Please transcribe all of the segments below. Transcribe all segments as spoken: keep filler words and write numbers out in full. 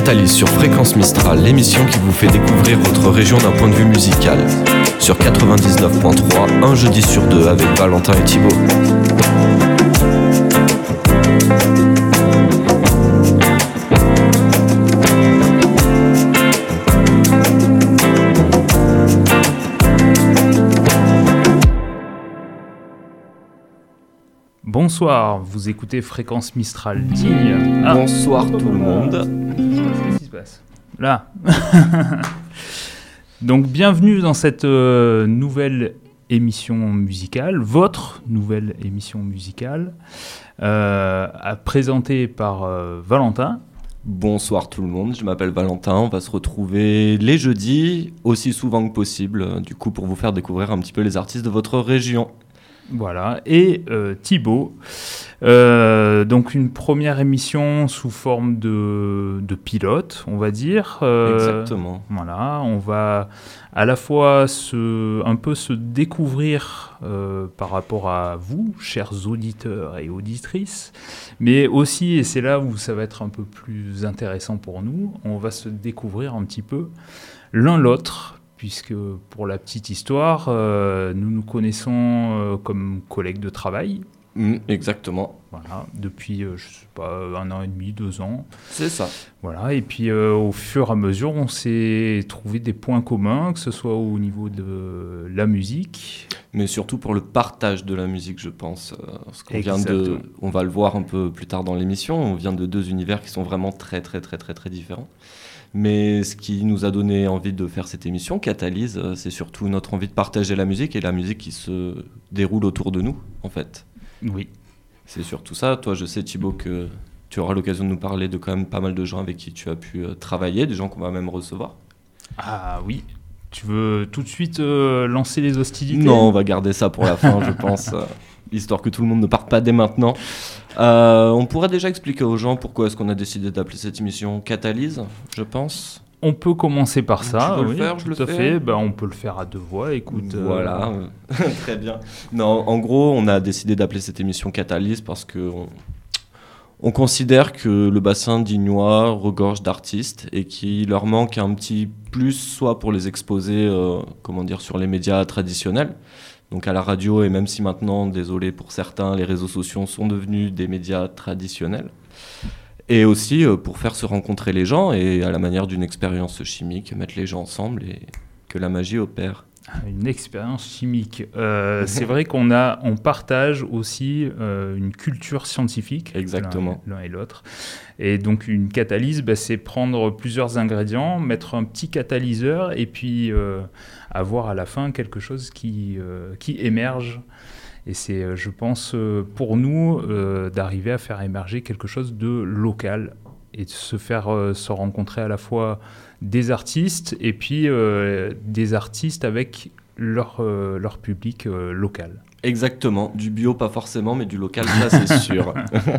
Catalyse sur Fréquence Mistral, l'émission qui vous fait découvrir votre région d'un point de vue musical. Sur quatre-vingt-dix-neuf point trois, un jeudi sur deux avec Valentin et Thibaut. Bonsoir, vous écoutez Fréquence Mistral digne. Ah. Bonsoir tout le monde. Qu'est-ce qui se passe ? Là. Donc bienvenue dans cette euh, nouvelle émission musicale, votre nouvelle émission musicale, euh, présentée par euh, Valentin. Bonsoir tout le monde, je m'appelle Valentin, on va se retrouver les jeudis, aussi souvent que possible, du coup pour vous faire découvrir un petit peu les artistes de votre région. Voilà, et euh, Thibaut, euh, donc une première émission sous forme de, de pilote, on va dire. Euh, Exactement. Voilà, on va à la fois se, un peu se découvrir euh, par rapport à vous, chers auditeurs et auditrices, mais aussi, et c'est là où ça va être un peu plus intéressant pour nous, on va se découvrir un petit peu l'un l'autre, puisque pour la petite histoire, euh, nous nous connaissons euh, comme collègues de travail. Mmh, exactement. Voilà, depuis, euh, je sais pas, un an et demi, deux ans. C'est ça. Voilà, et puis euh, au fur et à mesure, on s'est trouvé des points communs, que ce soit au niveau de la musique. Mais surtout pour le partage de la musique, je pense. Parce qu'on vient de, on va le voir un peu plus tard dans l'émission, on vient de deux univers qui sont vraiment très, très, très, très, très différents. Mais ce qui nous a donné envie de faire cette émission, Catalyse, c'est surtout notre envie de partager la musique et la musique qui se déroule autour de nous, en fait. Oui. C'est surtout ça. Toi, je sais, Thibaut, que tu auras l'occasion de nous parler de quand même pas mal de gens avec qui tu as pu travailler, des gens qu'on va même recevoir. Ah oui. Tu veux tout de suite euh, lancer les hostilités ? Non, on va garder ça pour la fin, je pense, euh, histoire que tout le monde ne parte pas dès maintenant. Euh, on pourrait déjà expliquer aux gens pourquoi est-ce qu'on a décidé d'appeler cette émission Catalyse, je pense. On peut commencer par ça, tu veux oui, le faire, tout je le à fais. fait. Ben, on peut le faire à deux voix, écoute. Voilà, euh... très bien. Non, en gros, on a décidé d'appeler cette émission Catalyse parce que on, on considère que le bassin dignois regorge d'artistes et qu'il leur manque un petit plus, soit pour les exposer, euh, comment dire, sur les médias traditionnels. Donc à la radio, et même si maintenant, désolé pour certains, les réseaux sociaux sont devenus des médias traditionnels. Et aussi euh, pour faire se rencontrer les gens et à la manière d'une expérience chimique, mettre les gens ensemble et que la magie opère. Une expérience chimique. Euh, c'est vrai qu'on a, on partage aussi euh, une culture scientifique. Exactement. L'un, l'un et l'autre. Et donc une catalyse, bah, c'est prendre plusieurs ingrédients, mettre un petit catalyseur et puis euh, avoir à la fin quelque chose qui, euh, qui émerge. Et c'est, je pense, pour nous, euh, d'arriver à faire émerger quelque chose de local et de se faire euh, se rencontrer à la fois des artistes et puis euh, des artistes avec leur, euh, leur public euh, local. Exactement, du bio pas forcément, mais du local, ça c'est sûr.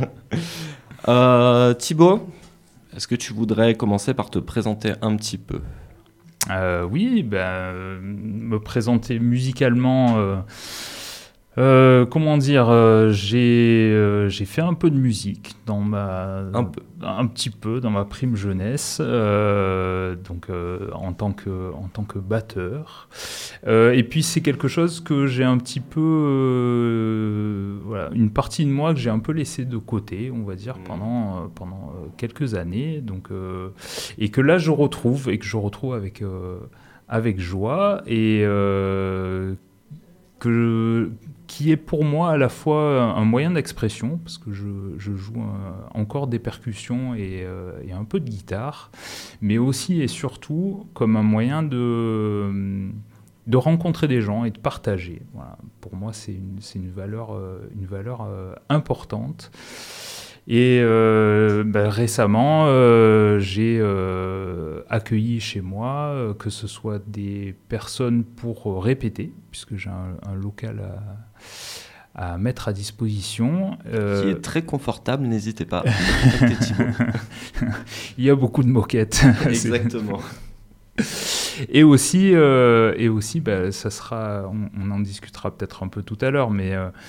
euh, Thibaut, est-ce que tu voudrais commencer par te présenter un petit peu ? euh, Oui, ben, me présenter musicalement... Euh, Euh, comment dire, euh, j'ai, euh, j'ai fait un peu de musique dans ma, un, peu. un petit peu dans ma prime jeunesse, euh, donc euh, en tant que en tant que batteur. Euh, et puis c'est quelque chose que j'ai un petit peu, euh, voilà, une partie de moi que j'ai un peu laissé de côté, on va dire, mmh. pendant euh, pendant euh, quelques années, donc euh, et que là je retrouve et que je retrouve avec euh, avec joie et euh, que qui est pour moi à la fois un moyen d'expression, parce que je, je joue un, encore des percussions et, euh, et un peu de guitare, mais aussi et surtout comme un moyen de, de rencontrer des gens et de partager. Voilà. Pour moi, c'est une, c'est une valeur, une valeur euh, importante. Et euh, ben, récemment, euh, j'ai euh, accueilli chez moi, euh, que ce soit des personnes pour répéter, puisque j'ai un, un local à, à mettre à disposition. Euh... Qui est très confortable, n'hésitez pas. Il y a beaucoup de moquettes. Exactement. Et aussi, euh, et aussi ben, ça sera, on, on en discutera peut-être un peu tout à l'heure, mais... Euh,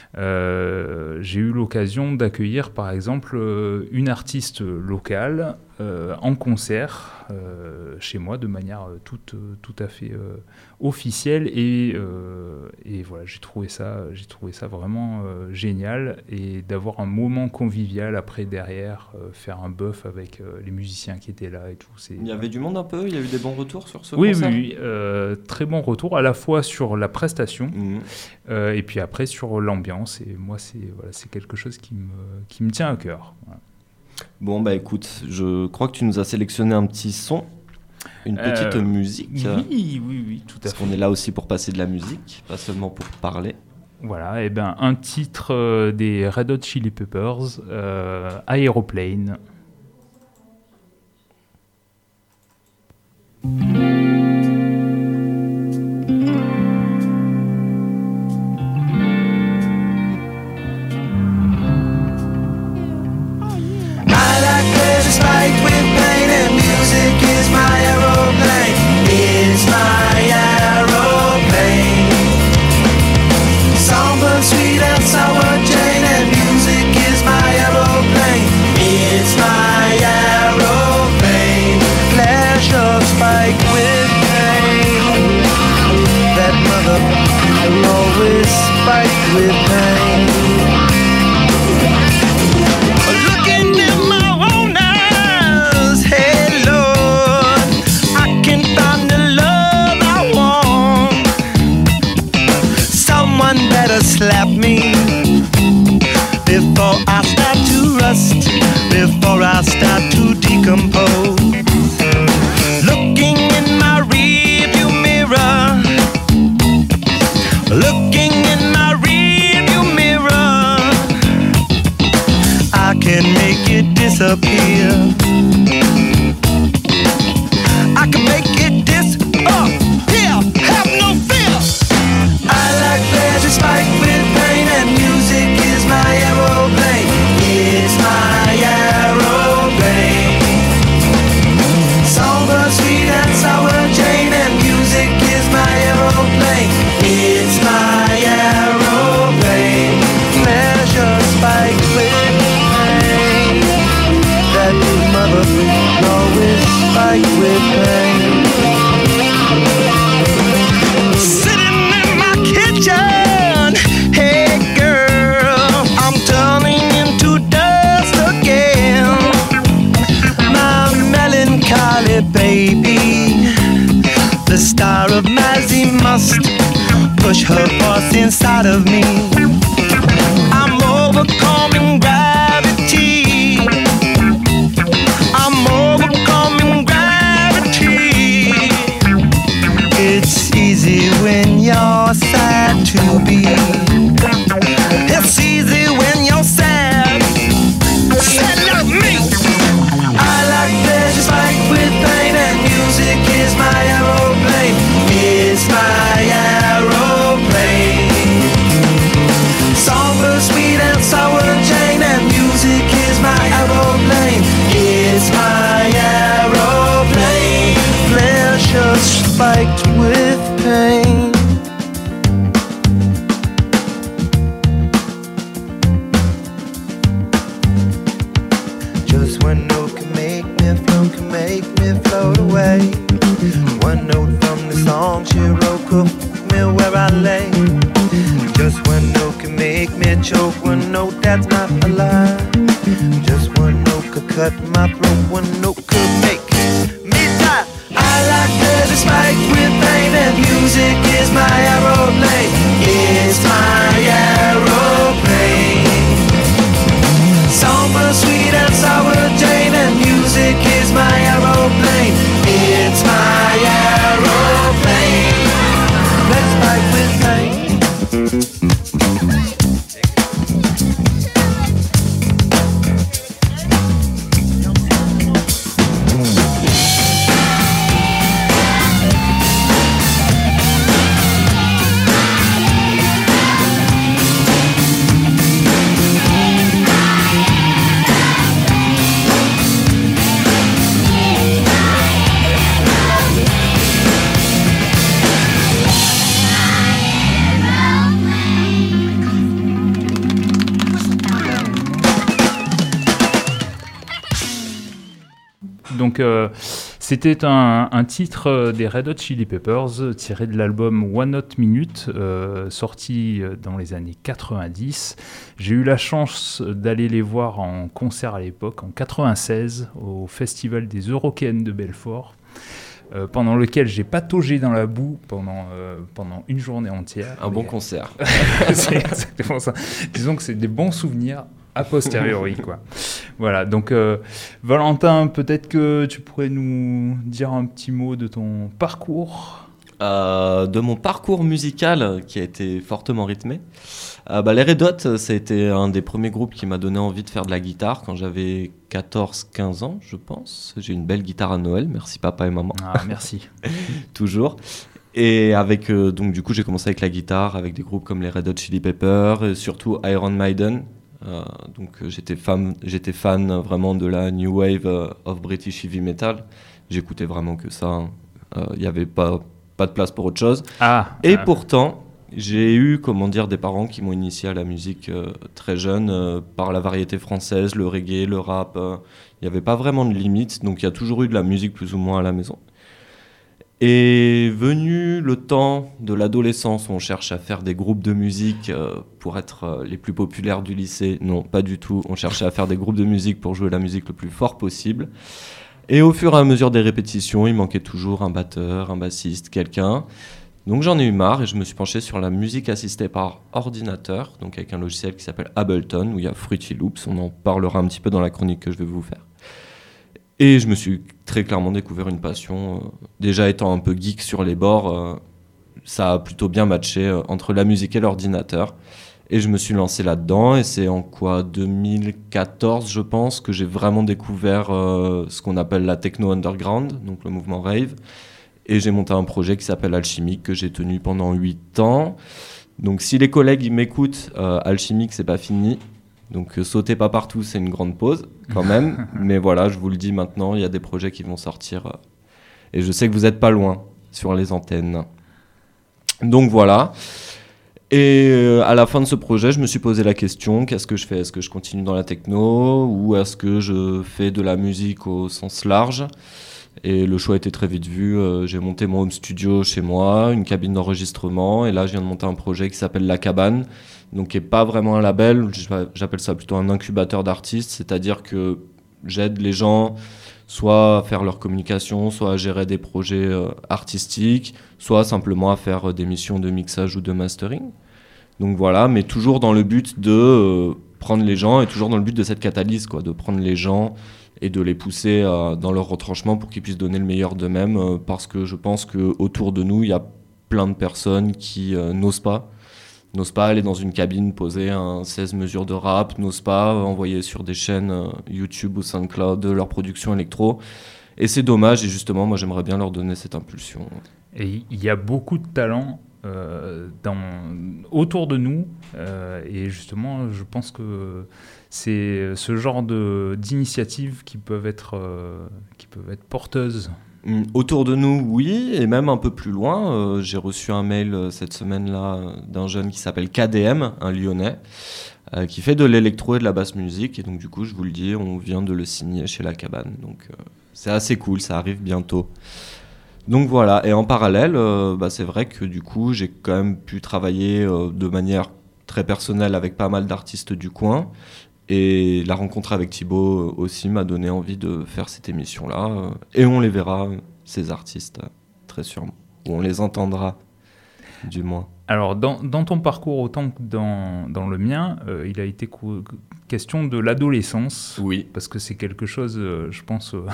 Euh, j'ai eu l'occasion d'accueillir par exemple euh, une artiste locale euh, en concert euh, chez moi de manière euh, toute, euh, tout à fait euh, officielle et, euh, et voilà, j'ai trouvé ça, j'ai trouvé ça vraiment euh, génial et d'avoir un moment convivial après derrière, euh, faire un bœuf avec euh, les musiciens qui étaient là et tout. C'est, il y avait du monde un peu, il y a eu des bons retours sur ce oui, concert. Oui, oui, euh, très bon retour à la fois sur la prestation mmh. euh, et puis après sur l'ambiance et moi c'est, voilà, c'est quelque chose qui me, qui me tient à cœur. Voilà. Bon, bah écoute, je crois que tu nous as sélectionné un petit son, une petite euh, musique. Oui, oui, oui, tout à parce fait. qu'on est là aussi pour passer de la musique, pas seulement pour parler. Voilà, et ben un titre euh, des Red Hot Chili Peppers, euh, Aeroplane. Spiked with pain and music is my aeroplane. It's my aeroplane. Songbird sweet and sour Jane and music is my aeroplane. It's my aeroplane. Pleasure spiked with pain. That mother always spiked with pain. Slap me before I start to rust, before I start to decompose. Looking in my rearview mirror, looking in my rearview mirror, I can make it disappear. I can make it disappear. Have no fear. I like pleasure spiked with pain and music is my aeroplane. It's my aeroplane. Songbird sweet and sour Jane and music is my aeroplane. It's my aeroplane. Pleasure spiked with pain. That mother always spiked with pain. Hey girl, I'm turning into dust again. My melancholy baby, the star of Mazzy must push her force inside of me. I'm overcoming gravity. I'm overcoming gravity. It's easy when you're sad to be. It's easy when you're sad. Sad like me. I like pleasure spiked with pain and music is my aeroplane. It's my aeroplane. Songbird sweet and sour Jane and music is my aeroplane. It's my aeroplane. Pleasure spiked with pain. Just one note can make me float, can make me float away. One note from the song she wrote could put me where I lay. Just one note can make me choke, one note that's not a lie. Just one note could cut my throat, one note could make me die. I like pleasure spiked with pain and music is my aeroplane. It's my aeroplane. Songbird sweet and sour Jane and music is my aeroplane. It's my aeroplane. Let's fight with pain. Donc, euh, c'était un, un titre des Red Hot Chili Peppers tiré de l'album One Hot Minute, euh, sorti dans les années quatre-vingt-dix. J'ai eu la chance d'aller les voir en concert à l'époque, en quatre-vingt-seize, au Festival des Eurokéennes de Belfort, euh, pendant lequel j'ai pataugé dans la boue pendant, euh, pendant une journée entière. Un bon concert. C'est exactement ça. Disons que c'est des bons souvenirs a posteriori, quoi. Voilà, donc euh, Valentin, peut-être que tu pourrais nous dire un petit mot de ton parcours. Euh, de mon parcours musical qui a été fortement rythmé. Euh, bah, les Red Hot, ça a été un des premiers groupes qui m'a donné envie de faire de la guitare quand j'avais quatorze quinze ans, je pense. J'ai une belle guitare à Noël, merci papa et maman. Ah, merci. Toujours. Et avec, euh, donc du coup, j'ai commencé avec la guitare, avec des groupes comme les Red Hot Chili Peppers, et surtout Iron Maiden. Euh, donc euh, j'étais fan, j'étais fan euh, vraiment de la New Wave euh, of British Heavy Metal. J'écoutais vraiment que ça. Il hein. n'y euh, avait pas, pas de place pour autre chose. Ah, et euh... pourtant, j'ai eu, comment dire, des parents qui m'ont initié à la musique euh, très jeune, euh, par la variété française, le reggae, le rap. Il euh, n'y avait pas vraiment de limite, donc il y a toujours eu de la musique plus ou moins à la maison. Et venu le temps de l'adolescence, où on cherche à faire des groupes de musique euh, pour être euh, les plus populaires du lycée. Non, pas du tout. On cherchait à faire des groupes de musique pour jouer la musique le plus fort possible. Et au fur et à mesure des répétitions, il manquait toujours un batteur, un bassiste, quelqu'un. Donc j'en ai eu marre et je me suis penché sur la musique assistée par ordinateur, donc avec un logiciel qui s'appelle Ableton, où il y a Fruity Loops. On en parlera un petit peu dans la chronique que je vais vous faire. Et je me suis très clairement découvert une passion. Euh, déjà étant un peu geek sur les bords, euh, ça a plutôt bien matché euh, entre la musique et l'ordinateur. Et je me suis lancé là-dedans. Et c'est en quoi deux mille quatorze, je pense, que j'ai vraiment découvert euh, ce qu'on appelle la techno underground, donc le mouvement rave. Et j'ai monté un projet qui s'appelle Alchimique, que j'ai tenu pendant huit ans. Donc si les collègues ils m'écoutent, euh, Alchimique, c'est pas fini. Donc euh, sautez pas partout, c'est une grande pause quand même. Mais voilà, je vous le dis maintenant, il y a des projets qui vont sortir. Euh, et je sais que vous n'êtes pas loin sur les antennes. Donc voilà. Et euh, à la fin de ce projet, je me suis posé la question, qu'est-ce que je fais ? Est-ce que je continue dans la techno ou est-ce que je fais de la musique au sens large ? Et le choix était très vite vu. Euh, j'ai monté mon home studio chez moi, une cabine d'enregistrement. Et là, je viens de monter un projet qui s'appelle La Cabane. Donc qui n'est pas vraiment un label, j'appelle ça plutôt un incubateur d'artistes, c'est-à-dire que j'aide les gens soit à faire leur communication, soit à gérer des projets euh, artistiques, soit simplement à faire euh, des missions de mixage ou de mastering. Donc voilà, mais toujours dans le but de euh, prendre les gens et toujours dans le but de cette catalyse, quoi, de prendre les gens et de les pousser euh, dans leur retranchement pour qu'ils puissent donner le meilleur d'eux-mêmes, euh, parce que je pense qu'autour de nous, il y a plein de personnes qui euh, n'osent pas. N'osent pas aller dans une cabine, poser un seize mesures de rap, n'osent pas envoyer sur des chaînes euh, YouTube ou SoundCloud de leur production électro. Et c'est dommage, et justement, moi j'aimerais bien leur donner cette impulsion. Et il y a beaucoup de talent euh, dans, autour de nous, euh, et justement, je pense que c'est ce genre de, d'initiatives qui peuvent être, euh, qui peuvent être porteuses. Autour de nous, oui, et même un peu plus loin. Euh, j'ai reçu un mail euh, cette semaine-là euh, d'un jeune qui s'appelle K D M, un Lyonnais, euh, qui fait de l'électro et de la basse musique. Et donc, du coup, je vous le dis, on vient de le signer chez La Cabane. Donc, euh, c'est assez cool, ça arrive bientôt. Donc, voilà. Et en parallèle, euh, bah, c'est vrai que du coup, j'ai quand même pu travailler euh, de manière très personnelle avec pas mal d'artistes du coin. Et la rencontre avec Thibaut aussi m'a donné envie de faire cette émission-là. Et on les verra, ces artistes, très sûrement. Ou on les entendra, du moins. Alors, dans, dans ton parcours, autant que dans, dans le mien, euh, il a été co- question de l'adolescence. Oui. Parce que c'est quelque chose, euh, je pense, euh,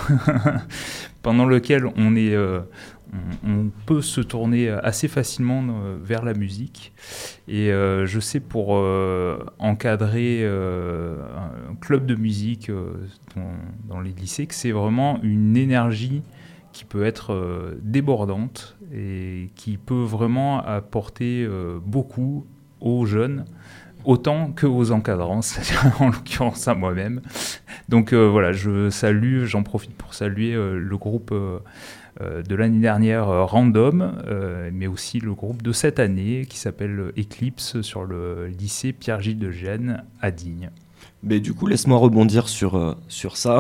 pendant lequel on est... Euh, On, on peut se tourner assez facilement vers la musique. Et euh, je sais pour euh, encadrer euh, un club de musique euh, dans, dans les lycées que c'est vraiment une énergie qui peut être euh, débordante et qui peut vraiment apporter euh, beaucoup aux jeunes, autant qu'aux encadrants, c'est-à-dire en l'occurrence à moi-même. Donc euh, voilà, je salue, j'en profite pour saluer euh, le groupe euh, euh, de l'année dernière, euh, Random, euh, mais aussi le groupe de cette année qui s'appelle Eclipse sur le lycée Pierre-Gilles de Gênes à Digne. Mais du coup, laisse-moi rebondir sur, euh, sur ça.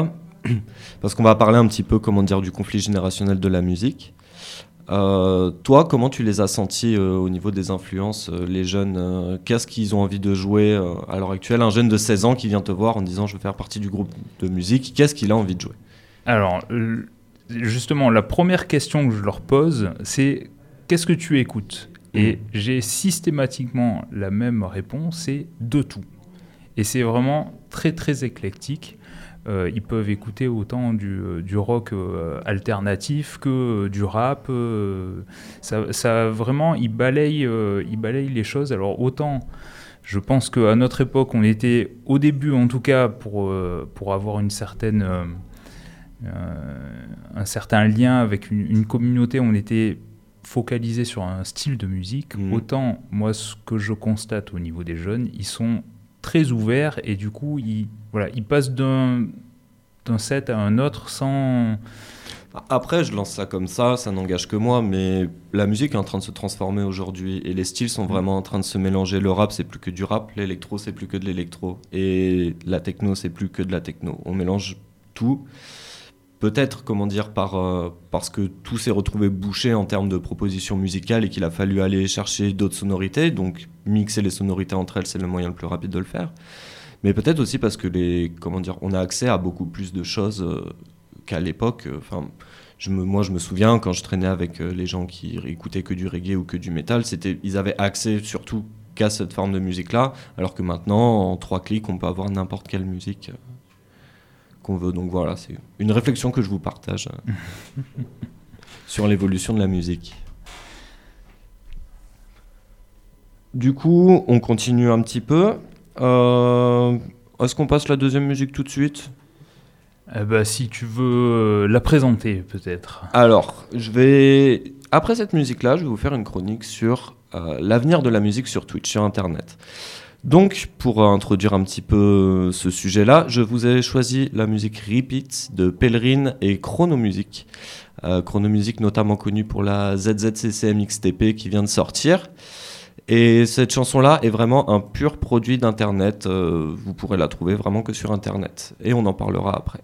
parce qu'on va parler un petit peu, comment dire, du conflit générationnel de la musique. Euh, toi, comment tu les as sentis euh, au niveau des influences, euh, les jeunes euh, qu'est-ce qu'ils ont envie de jouer euh, à l'heure actuelle? Un jeune de seize ans qui vient te voir en disant je veux faire partie du groupe de musique, qu'est-ce qu'il a envie de jouer? Alors, justement, la première question que je leur pose, c'est qu'est-ce que tu écoutes? Et j'ai systématiquement la même réponse, c'est de tout. Et c'est vraiment très très éclectique. Euh, ils peuvent écouter autant du, du rock euh, alternatif que euh, du rap. Euh, ça, ça vraiment, ils balayent, euh, ils balayent les choses. Alors autant, je pense qu'à notre époque, on était au début, en tout cas, pour euh, pour avoir une certaine euh, euh, un certain lien avec une, une communauté, on était focalisé sur un style de musique. Mmh. Autant, moi, ce que je constate au niveau des jeunes, ils sont très ouverts et du coup, ils, voilà, ils passent d'un, d'un set à un autre sans... Après, je lance ça comme ça, ça n'engage que moi, mais la musique est en train de se transformer aujourd'hui et les styles sont vraiment en train de se mélanger. Le rap, c'est plus que du rap, l'électro, c'est plus que de l'électro et la techno, c'est plus que de la techno. On mélange tout. Peut-être, comment dire, par, euh, parce que tout s'est retrouvé bouché en termes de propositions musicales et qu'il a fallu aller chercher d'autres sonorités. Donc, mixer les sonorités entre elles, c'est le moyen le plus rapide de le faire. Mais peut-être aussi parce que les, comment dire, on a accès à beaucoup plus de choses euh, qu'à l'époque. Enfin, je me, moi, je me souviens quand je traînais avec euh, les gens qui écoutaient que du reggae ou que du métal, c'était, ils avaient accès surtout qu'à cette forme de musique-là, alors que maintenant, en trois clics, on peut avoir n'importe quelle musique. Euh, qu'on veut. Donc voilà, c'est une réflexion que je vous partage euh, sur l'évolution de la musique. Du coup, on continue un petit peu. Euh, est-ce qu'on passe la deuxième musique tout de suite? Eh ben, si tu veux la présenter, peut-être. Alors, je vais... Après cette musique-là, je vais vous faire une chronique sur euh, l'avenir de la musique sur Twitch, sur Internet. Donc, pour introduire un petit peu ce sujet-là, je vous ai choisi la musique Repeat de Pèlerine et Chronomusic. Euh, Chronomusic notamment connu pour la Z Z C C M X T P qui vient de sortir. Et cette chanson-là est vraiment un pur produit d'Internet. Euh, vous pourrez la trouver vraiment que sur Internet. Et on en parlera après.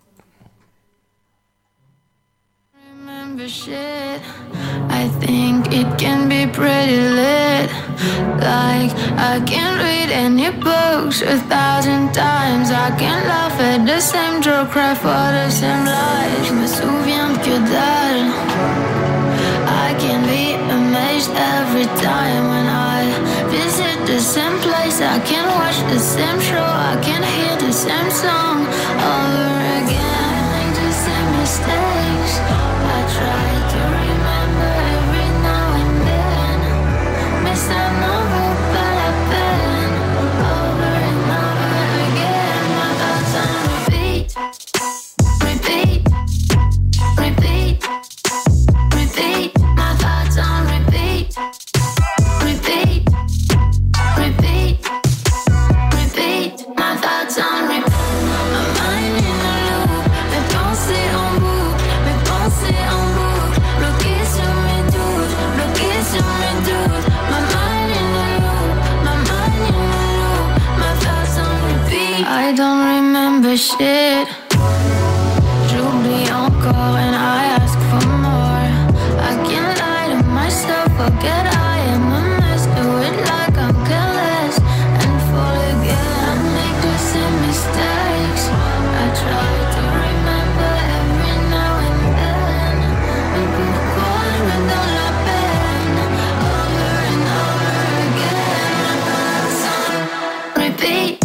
I think it can be pretty lit. Like I can read any books a thousand times. I can laugh at the same joke, cry for the same lies. Je me souviens de que dalle. I can be amazed every time when I visit the same place. I can watch the same show. I can hear the same song over again. Make the same mistakes. I try to remember every now and then. Mais ça n'en vaut pas la peine. Over and over again. My thoughts on repeat. Repeat. Repeat. Repeat. My thoughts on repeat. Repeat. Repeat. Repeat. My thoughts on repeat. My mind in a loop. Mes pensées en boucle. Mes pensées en boucle. Bloqué sur mes doutes. Bloqué sur mes doutes. My mind in a loop. My mind in a loop. My thoughts on repeat. I don't remember shit. J'oublie encore and I ask for more. I can't lie to myself. Forget I am a mess. Do it like I'm careless and fall again. I make the same mistakes. I try to remember every now and then. Mais pourquoi me donne la peine? Over and over again. My thoughts on repeat.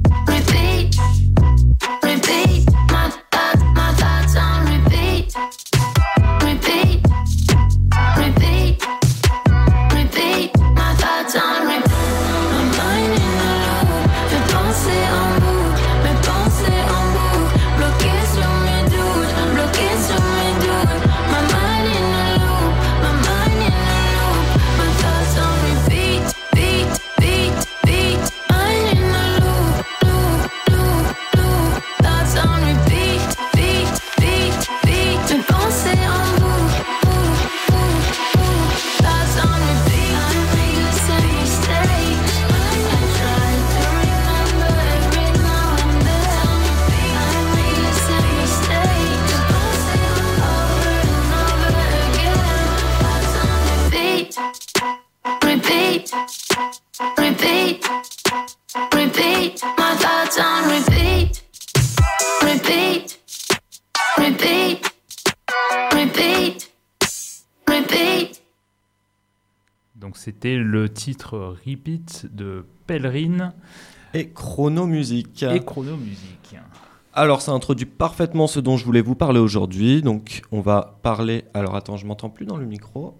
Repeat. Repeat. My thoughts, my thoughts on repeat. Donc c'était le titre Repeat de Pèlerine et Chronomusique. Et Chronomusique. Alors, ça introduit parfaitement ce dont je voulais vous parler aujourd'hui. Donc, on va parler... Alors, attends, je m'entends plus dans le micro.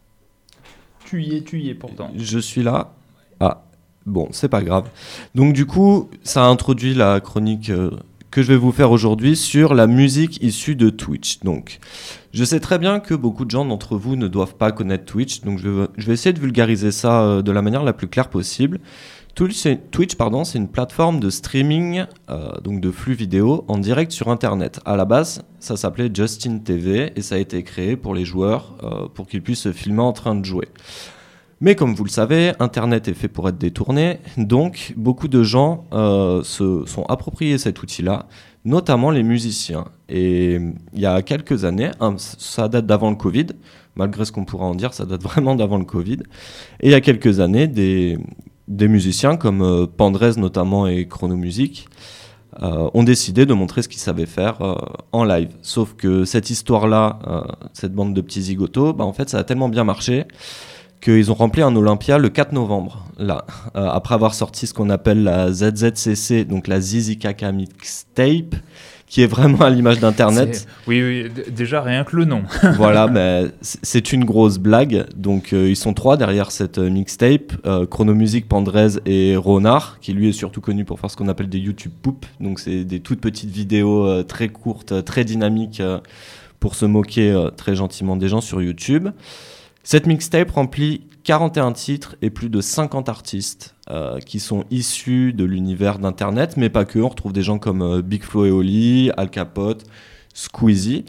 Tu y es, tu y es pourtant. Je suis là. Ah, bon, c'est pas grave. Donc, du coup, ça introduit la chronique euh, que je vais vous faire aujourd'hui sur la musique issue de Twitch. Donc, je sais très bien que beaucoup de gens d'entre vous ne doivent pas connaître Twitch. Donc, je vais, je vais essayer de vulgariser ça euh, de la manière la plus claire possible. Twitch, c'est, Twitch, pardon, c'est une plateforme de streaming, euh, donc de flux vidéo en direct sur Internet. À la base, ça s'appelait Justin T V et ça a été créé pour les joueurs, euh, pour qu'ils puissent se filmer en train de jouer. Mais comme vous le savez, Internet est fait pour être détourné, donc beaucoup de gens euh, se sont appropriés cet outil-là, notamment les musiciens. Et il y a quelques années, hein, ça date d'avant le Covid, malgré ce qu'on pourra en dire, ça date vraiment d'avant le Covid. Et il y a quelques années, des... Des musiciens comme euh, Pandrez notamment et Chronomusique euh, ont décidé de montrer ce qu'ils savaient faire euh, en live. Sauf que cette histoire-là, euh, cette bande de petits zigotos, bah, en fait ça a tellement bien marché qu'ils ont rempli un Olympia le quatre novembre, là, euh, après avoir sorti ce qu'on appelle la Z Z C C, donc la Zizi Kaka Mixtape, qui est vraiment à l'image d'Internet. C'est... Oui, oui, d- déjà rien que le nom. Voilà, mais c'est une grosse blague. Donc euh, ils sont trois derrière cette euh, mixtape, euh, Chronomusique, Pandrez et Ronard, qui lui est surtout connu pour faire ce qu'on appelle des YouTube Poop. Donc c'est des toutes petites vidéos euh, très courtes, euh, très dynamiques, euh, pour se moquer euh, très gentiment des gens sur YouTube. Cette mixtape remplit quarante et un titres et plus de cinquante artistes euh, qui sont issus de l'univers d'Internet, mais pas que. On retrouve des gens comme euh, Big Flo et Oli, Al Capote, Squeezie.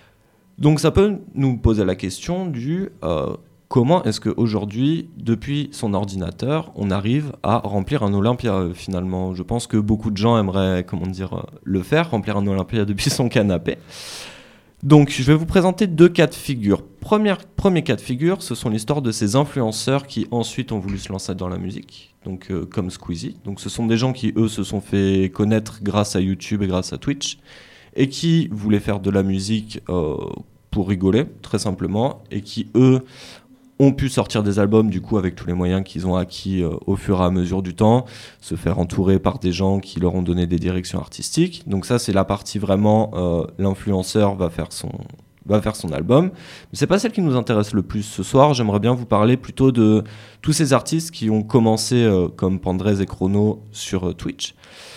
Donc ça peut nous poser la question du euh, comment est-ce qu'aujourd'hui, depuis son ordinateur, on arrive à remplir un Olympia euh, finalement. Je pense que beaucoup de gens aimeraient, comment dire, euh, le faire, remplir un Olympia depuis son canapé. Donc, je vais vous présenter deux cas de figure. Premier, premier cas de figure, ce sont l'histoire de ces influenceurs qui ensuite ont voulu se lancer dans la musique, donc euh, comme Squeezie. Donc, ce sont des gens qui, eux, se sont fait connaître grâce à YouTube et grâce à Twitch, et qui voulaient faire de la musique euh, pour rigoler, très simplement, et qui, eux, ont pu sortir des albums, du coup, avec tous les moyens qu'ils ont acquis euh, au fur et à mesure du temps, se faire entourer par des gens qui leur ont donné des directions artistiques. Donc ça, c'est la partie vraiment, euh, l'influenceur va faire son, va faire son album. Mais c'est pas celle qui nous intéresse le plus ce soir. J'aimerais bien vous parler plutôt de tous ces artistes qui ont commencé, euh, comme Pandrez et Chrono, sur euh, Twitch.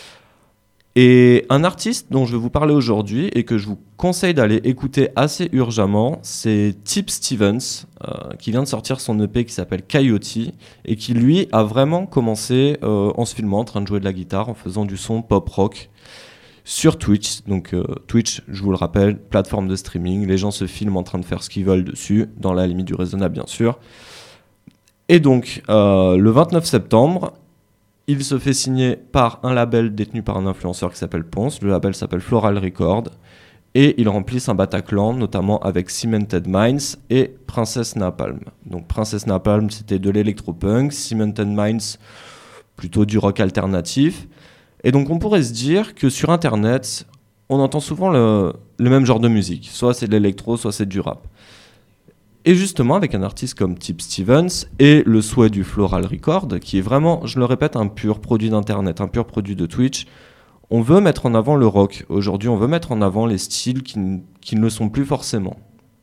Et un artiste dont je vais vous parler aujourd'hui et que je vous conseille d'aller écouter assez urgemment, c'est Tip Stevens, euh, qui vient de sortir son E P qui s'appelle Coyote et qui, lui, a vraiment commencé euh, en se filmant, en train de jouer de la guitare, en faisant du son pop-rock sur Twitch. Donc euh, Twitch, je vous le rappelle, plateforme de streaming, les gens se filment en train de faire ce qu'ils veulent dessus, dans la limite du raisonnable bien sûr. Et donc, euh, le vingt-neuf septembre, il se fait signer par un label détenu par un influenceur qui s'appelle Ponce. Le label s'appelle Floral Records. Et il remplit un Bataclan, notamment avec Cemented Minds et Princess Napalm. Donc Princess Napalm, c'était de l'électropunk. Cemented Minds, plutôt du rock alternatif. Et donc on pourrait se dire que sur Internet, on entend souvent le, le même genre de musique. Soit c'est de l'électro, soit c'est du rap. Et justement, avec un artiste comme Tip Stevens et le souhait du Floral Record, qui est vraiment, je le répète, un pur produit d'Internet, un pur produit de Twitch, on veut mettre en avant le rock. Aujourd'hui, on veut mettre en avant les styles qui, qui ne le sont plus forcément.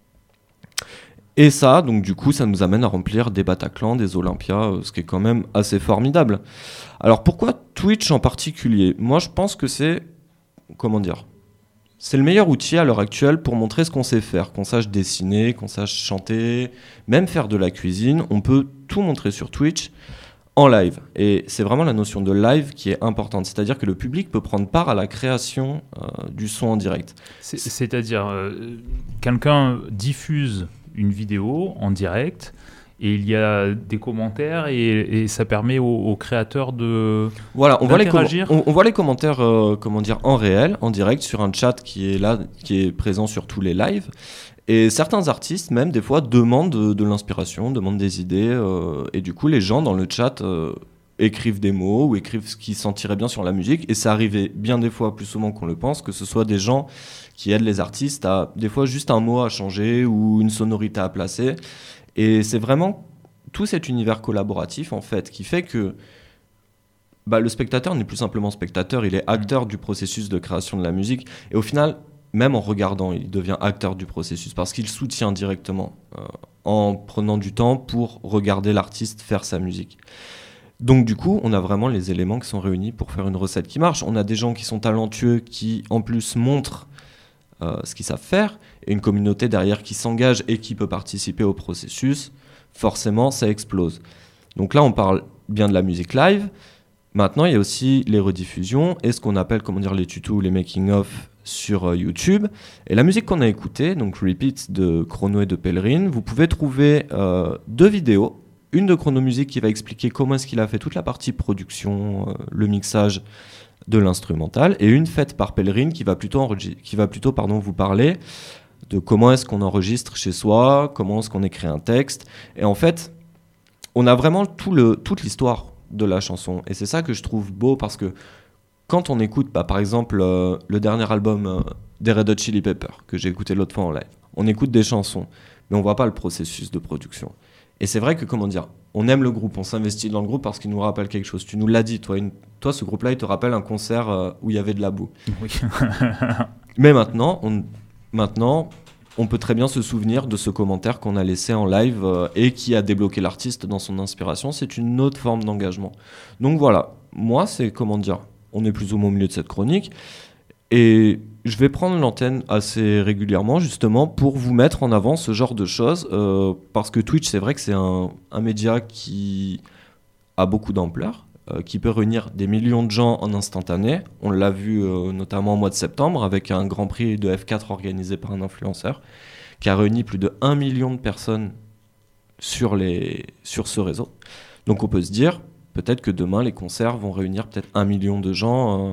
Et ça, donc du coup, ça nous amène à remplir des Bataclan, des Olympia, ce qui est quand même assez formidable. Alors pourquoi Twitch en particulier ? Moi, je pense que c'est, comment dire, c'est le meilleur outil à l'heure actuelle pour montrer ce qu'on sait faire, qu'on sache dessiner, qu'on sache chanter, même faire de la cuisine. On peut tout montrer sur Twitch en live. Et c'est vraiment la notion de live qui est importante. C'est-à-dire que le public peut prendre part à la création euh, du son en direct. C'est, c'est-à-dire, euh, quelqu'un diffuse une vidéo en direct et il y a des commentaires et, et ça permet aux, aux créateurs de voilà, on voit les, com- on, on voit les commentaires euh, comment dire, en réel, en direct, sur un chat qui est là, qui est présent sur tous les lives. Et certains artistes, même, des fois, demandent de, de l'inspiration, demandent des idées. Euh, et du coup, les gens dans le chat euh, écrivent des mots ou écrivent ce qu'ils sentiraient bien sur la musique. Et ça arrivait bien des fois, plus souvent qu'on le pense, que ce soit des gens qui aident les artistes à, des fois, juste un mot à changer ou une sonorité à placer. Et c'est vraiment tout cet univers collaboratif, en fait, qui fait que bah, le spectateur n'est plus simplement spectateur, il est acteur du processus de création de la musique. Et au final, même en regardant, il devient acteur du processus parce qu'il soutient directement euh, en prenant du temps pour regarder l'artiste faire sa musique. Donc du coup, on a vraiment les éléments qui sont réunis pour faire une recette qui marche. On a des gens qui sont talentueux, qui en plus montrent euh, ce qu'ils savent faire, et une communauté derrière qui s'engage et qui peut participer au processus. Forcément, ça explose. Donc là, on parle bien de la musique live. Maintenant, il y a aussi les rediffusions et ce qu'on appelle, comment dire, les tutos, les making-of sur euh, YouTube. Et la musique qu'on a écoutée, donc Repeat de Chrono et de Pèlerine, vous pouvez trouver euh, deux vidéos. Une de Chrono Music qui va expliquer comment est-ce qu'il a fait toute la partie production, euh, le mixage de l'instrumental, et une faite par Pèlerine qui va plutôt, enregist- qui va plutôt pardon, vous parler de comment est-ce qu'on enregistre chez soi, comment est-ce qu'on écrit un texte. Et en fait, on a vraiment tout le, toute l'histoire de la chanson. Et c'est ça que je trouve beau, parce que quand on écoute, bah, par exemple, euh, le dernier album euh, des Red Hot Chili Peppers, que j'ai écouté l'autre fois en live, on écoute des chansons, mais on voit pas le processus de production. Et c'est vrai que, comment dire, on aime le groupe, on s'investit dans le groupe parce qu'il nous rappelle quelque chose. Tu nous l'as dit, toi, une... toi ce groupe-là, il te rappelle un concert euh, où il y avait de la boue. Oui. Mais maintenant on... maintenant, on peut très bien se souvenir de ce commentaire qu'on a laissé en live euh, et qui a débloqué l'artiste dans son inspiration. C'est une autre forme d'engagement. Donc voilà, moi, c'est, comment dire, on est plus ou moins au milieu de cette chronique. Et je vais prendre l'antenne assez régulièrement, justement, pour vous mettre en avant ce genre de choses. Euh, parce que Twitch, c'est vrai que c'est un, un média qui a beaucoup d'ampleur, euh, qui peut réunir des millions de gens en instantané. On l'a vu euh, notamment au mois de septembre, avec un Grand Prix de F quatre organisé par un influenceur, qui a réuni plus de un million de personnes sur, les, sur ce réseau. Donc on peut se dire, peut-être que demain, les concerts vont réunir peut-être un million de gens... Euh,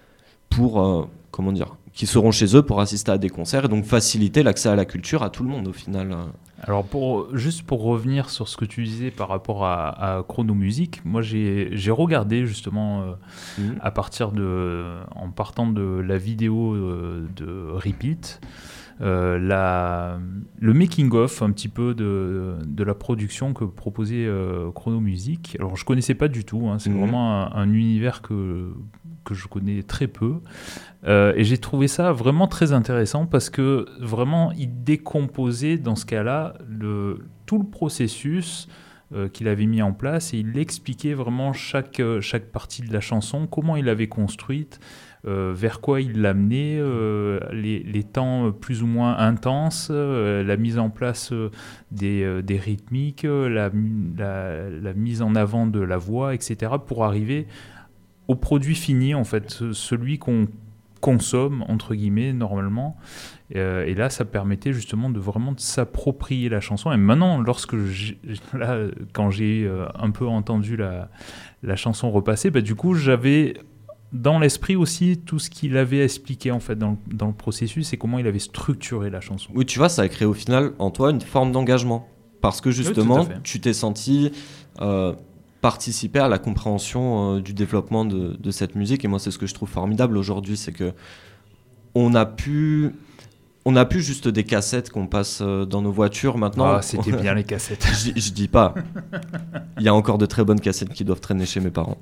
pour, euh, comment dire, qui seront chez eux pour assister à des concerts et donc faciliter l'accès à la culture à tout le monde au final. Alors pour, juste pour revenir sur ce que tu disais par rapport à, à Chrono Music, moi j'ai, j'ai regardé justement euh, mmh. à partir de, en partant de la vidéo euh, de Repeat, Euh, la, le making-of un petit peu de, de la production que proposait euh, Chrono Music. Alors je ne connaissais pas du tout, hein, c'est mmh. vraiment un, un univers que, que je connais très peu. Euh, et j'ai trouvé ça vraiment très intéressant parce que vraiment il décomposait dans ce cas-là le, tout le processus euh, qu'il avait mis en place et il expliquait vraiment chaque, chaque partie de la chanson, comment il l'avait construite. Euh, vers quoi il l'amenait, euh, les, les temps plus ou moins intenses, euh, la mise en place euh, des, euh, des rythmiques, euh, la, la, la mise en avant de la voix, et cetera, pour arriver au produit fini, en fait, celui qu'on consomme, entre guillemets, normalement. Euh, et là, ça permettait justement de vraiment de s'approprier la chanson. Et maintenant, lorsque j'ai, là, quand j'ai euh, un peu entendu la, la chanson repasser, bah, du coup, j'avais... dans l'esprit aussi tout ce qu'il avait expliqué en fait dans le, dans le processus et comment il avait structuré la chanson. Oui, tu vois, ça a créé au final en toi une forme d'engagement parce que justement oui, tu t'es senti euh, participer à la compréhension euh, du développement de, de cette musique. Et moi c'est ce que je trouve formidable aujourd'hui, c'est que on a pu on a plus juste des cassettes qu'on passe dans nos voitures maintenant. Ah, c'était bien les cassettes. je, je dis pas, il y a encore de très bonnes cassettes qui doivent traîner chez mes parents.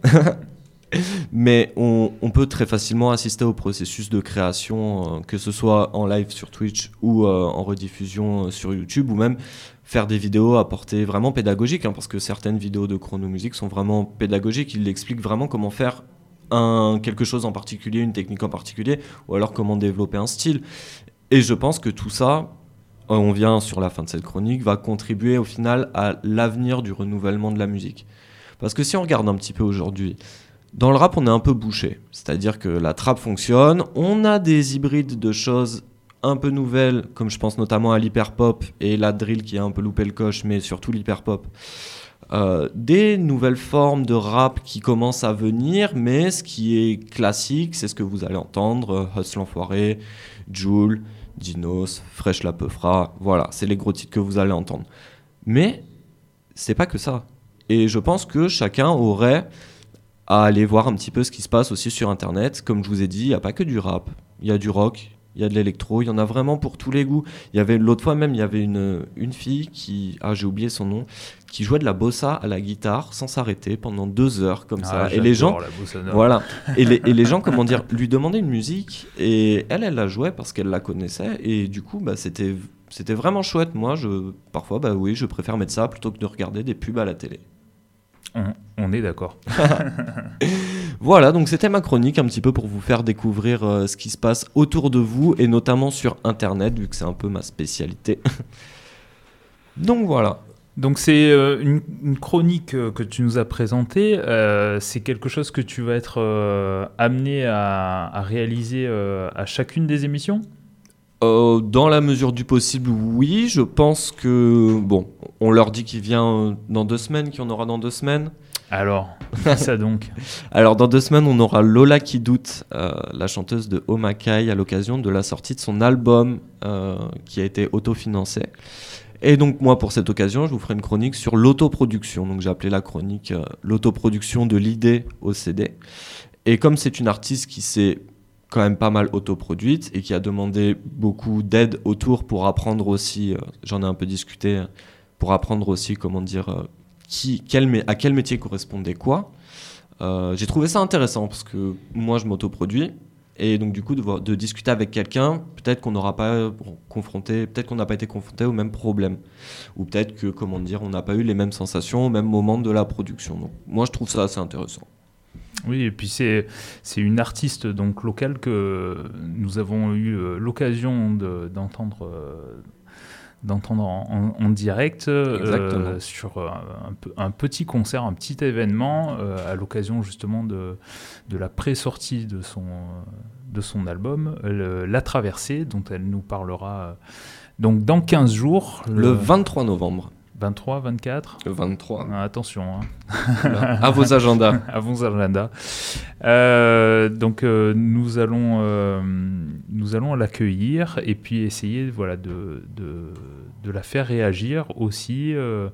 Mais on, on peut très facilement assister au processus de création, euh, que ce soit en live sur Twitch ou euh, en rediffusion euh, sur YouTube, ou même faire des vidéos à portée vraiment pédagogique, hein, parce que certaines vidéos de Chrono Music sont vraiment pédagogiques. Ils expliquent vraiment comment faire un, quelque chose en particulier, une technique en particulier, ou alors comment développer un style. Et je pense que tout ça, euh, on vient sur la fin de cette chronique, va contribuer au final à l'avenir du renouvellement de la musique. Parce que si on regarde un petit peu aujourd'hui, dans le rap, on est un peu bouché. C'est-à-dire que la trap fonctionne, on a des hybrides de choses un peu nouvelles, comme je pense notamment à l'hyperpop et la drill qui a un peu loupé le coche, mais surtout l'hyperpop. Euh, des nouvelles formes de rap qui commencent à venir, mais ce qui est classique, c'est ce que vous allez entendre, Hustle l'Enfoiré, Jul, Dinos, Fresh la Peufra, voilà, c'est les gros titres que vous allez entendre. Mais c'est pas que ça. Et je pense que chacun aurait à aller voir un petit peu ce qui se passe aussi sur Internet. Comme je vous ai dit, il n'y a pas que du rap. Il y a du rock, il y a de l'électro, il y en a vraiment pour tous les goûts. Il y avait l'autre fois même, il y avait une, une fille qui, ah j'ai oublié son nom, qui jouait de la bossa à la guitare sans s'arrêter pendant deux heures comme Ah, ça. Et les gens, la bossa nova. voilà, et les, et les gens, comment dire, lui demandaient une musique et elle, elle la jouait parce qu'elle la connaissait et du coup, bah c'était, c'était vraiment chouette. Moi, je, parfois, bah oui, je préfère mettre ça plutôt que de regarder des pubs à la télé. On, on est d'accord. Voilà, donc c'était ma chronique un petit peu pour vous faire découvrir euh, ce qui se passe autour de vous et notamment sur Internet, vu que c'est un peu ma spécialité. Donc voilà. Donc c'est euh, une, une chronique euh, que tu nous as présentée. Euh, c'est quelque chose que tu vas être euh, amené à, à réaliser euh, à chacune des émissions ? Euh, dans la mesure du possible, oui. Je pense que, bon, on leur dit qu'il vient dans deux semaines, qu'il y en aura dans deux semaines. Alors, dis ça donc. Alors, dans deux semaines, on aura Lola qui doute, euh, la chanteuse de Omakai, à l'occasion de la sortie de son album euh, qui a été autofinancé. Et donc, moi, pour cette occasion, je vous ferai une chronique sur l'autoproduction. Donc, j'ai appelé la chronique euh, l'autoproduction de l'idée au C D. Et comme c'est une artiste qui s'est quand même pas mal autoproduite et qui a demandé beaucoup d'aide autour pour apprendre aussi, euh, j'en ai un peu discuté, pour apprendre aussi, comment dire, euh, qui, quel, à quel métier correspondait quoi. Euh, j'ai trouvé ça intéressant parce que moi, je m'autoproduis. Et donc, du coup, de, voir, de discuter avec quelqu'un, peut-être qu'on n'aura pas confronté, peut-être qu'on n'a pas été confronté au même problème. Ou peut-être que, comment dire, on n'a pas eu les mêmes sensations au même moment de la production. Donc, moi, je trouve ça assez intéressant. Oui, et puis c'est, c'est une artiste donc locale que nous avons eu euh, l'occasion de, d'entendre, euh, d'entendre en, en, en direct euh, sur un, un petit concert, un petit événement euh, à l'occasion justement de, de la pré-sortie de son, de son album, le, La Traversée, dont elle nous parlera euh, donc dans quinze jours. Le, le vingt-trois novembre. vingt-trois, vingt-quatre Le vingt-trois. Ah, attention. Hein. À vos agendas. à vos agendas. Euh, donc, euh, nous, allons, euh, nous allons l'accueillir et puis essayer voilà, de, de, de la faire réagir aussi euh,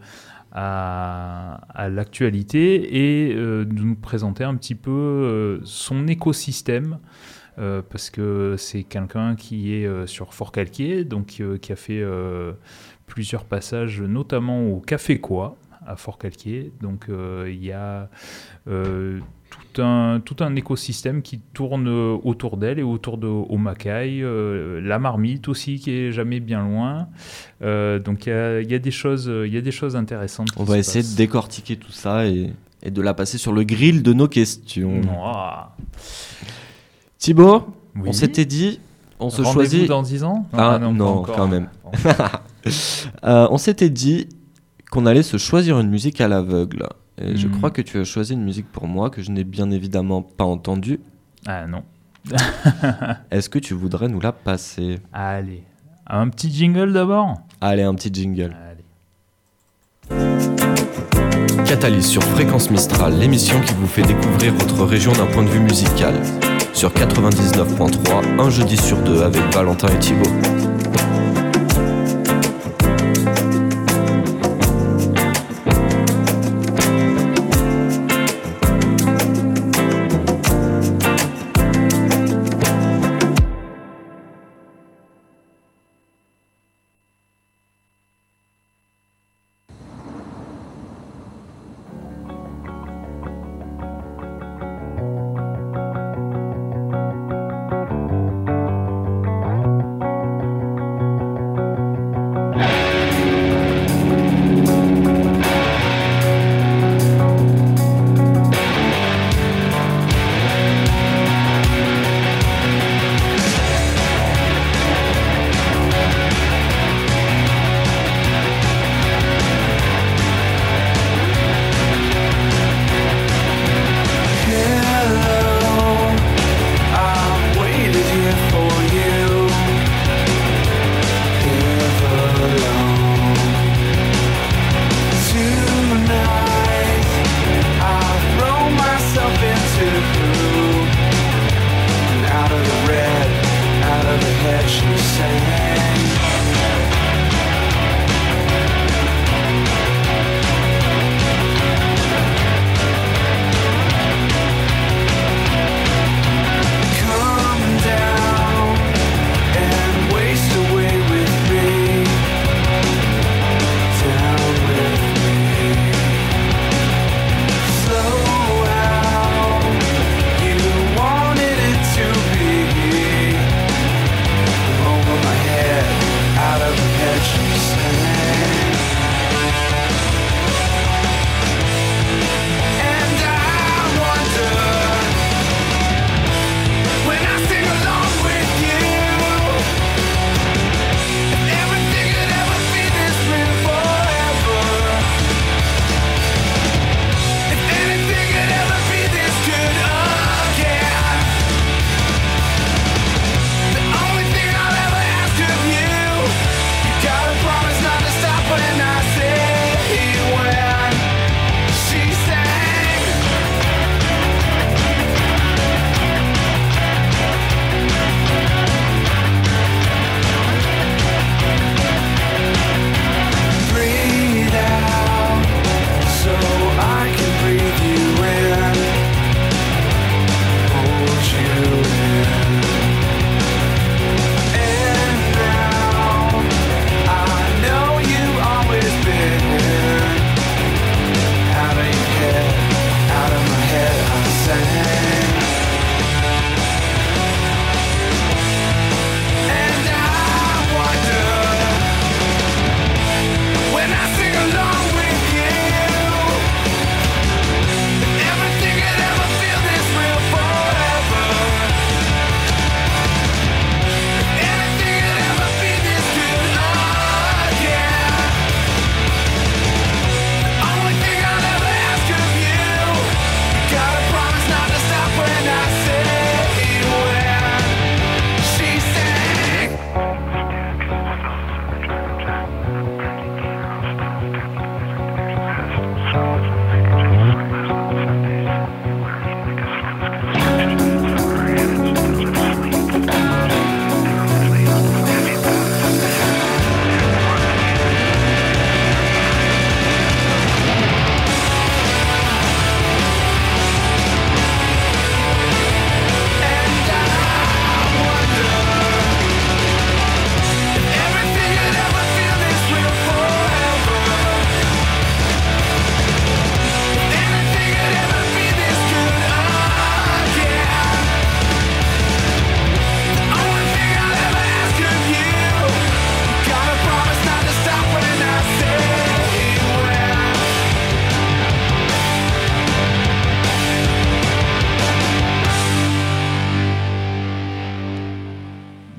à, à l'actualité et euh, de nous présenter un petit peu euh, son écosystème. Euh, parce que c'est quelqu'un qui est euh, sur Forcalquier, donc euh, qui a fait euh, plusieurs passages, notamment au Café Quoi, à Forcalquier. Donc euh, il y a euh, tout, un, tout un écosystème qui tourne autour d'elle et autour de Omakai. Euh, la marmite aussi, qui est jamais bien loin. Euh, donc il y a, y a des choses, il y a des choses intéressantes. On va essayer passent. de décortiquer tout ça et, et de la passer sur le grill de nos questions. Ah. Thibaut, oui. On s'était dit, on se Rendez-vous choisit. dans dix ans ? Ah, ah non, non quand même. euh, on s'était dit qu'on allait se choisir une musique à l'aveugle. Et mmh. je crois que tu as choisi une musique pour moi que je n'ai bien évidemment pas entendue. Ah non. Est-ce que tu voudrais nous la passer ? Allez, un petit jingle d'abord ? Allez, un petit jingle. Allez. Catalyse sur Fréquence Mistral, l'émission qui vous fait découvrir votre région d'un point de vue musical. Sur quatre-vingt-dix-neuf point trois, un jeudi sur deux avec Valentin et Thibaut.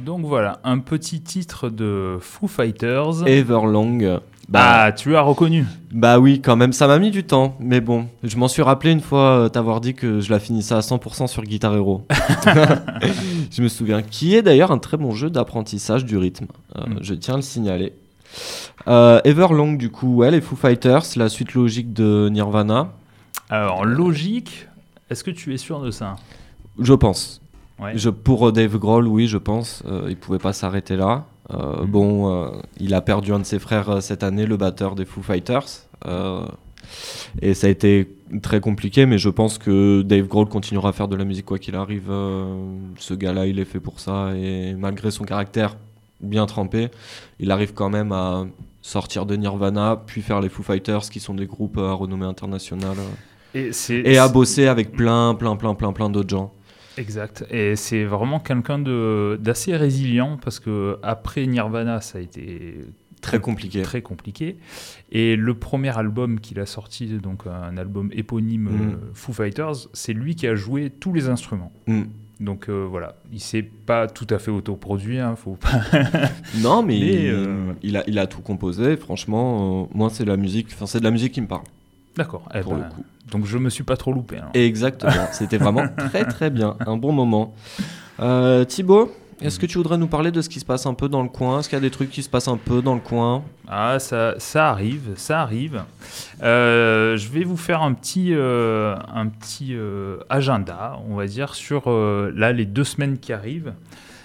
Donc voilà, un petit titre de Foo Fighters. Everlong. Bah, ah, tu l'as reconnu. Bah oui, quand même, ça m'a mis du temps, mais bon, je m'en suis rappelé une fois euh, t'avoir dit que je la finissais à cent pour cent sur Guitar Hero. Je me souviens, qui est d'ailleurs un très bon jeu d'apprentissage du rythme, euh, mm. je tiens à le signaler. Euh, Everlong, du coup, ouais, les Foo Fighters, la suite logique de Nirvana. Alors, logique, est-ce que tu es sûr de ça ? Je pense. Ouais. Je, pour Dave Grohl, oui, je pense. Euh, il pouvait pas s'arrêter là. Euh, mmh. Bon, euh, il a perdu un de ses frères euh, cette année, le batteur des Foo Fighters. Euh, et ça a été très compliqué, mais je pense que Dave Grohl continuera à faire de la musique quoi qu'il arrive. Euh, ce gars-là, il est fait pour ça. Et malgré son caractère bien trempé, il arrive quand même à sortir de Nirvana, puis faire les Foo Fighters, qui sont des groupes à renommée internationale. Et, c'est, et à bosser avec plein, plein, plein, plein, plein d'autres gens. Exact, et c'est vraiment quelqu'un de, d'assez résilient parce que après Nirvana, ça a été très compliqué. Très compliqué. Et le premier album qu'il a sorti, donc un album éponyme mm. euh, Foo Fighters, c'est lui qui a joué tous les instruments. Mm. Donc euh, voilà, il s'est pas tout à fait autoproduit, hein, faut pas. Non, mais, mais il, euh... il a il a tout composé. Franchement, euh, moi c'est la musique, enfin c'est de la musique qui me parle. D'accord. Eh pour ben, le coup. Donc je me suis pas trop loupé. Alors. Exactement. C'était vraiment très très bien, un bon moment. Euh, Thibaut, est-ce que tu voudrais nous parler de ce qui se passe un peu dans le coin ? Est-ce qu'il y a des trucs qui se passent un peu dans le coin ? Ah, ça, ça arrive, ça arrive. Euh, je vais vous faire un petit, euh, un petit euh, agenda, on va dire, sur euh, là les deux semaines qui arrivent,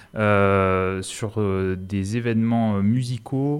euh, sur euh, des événements musicaux.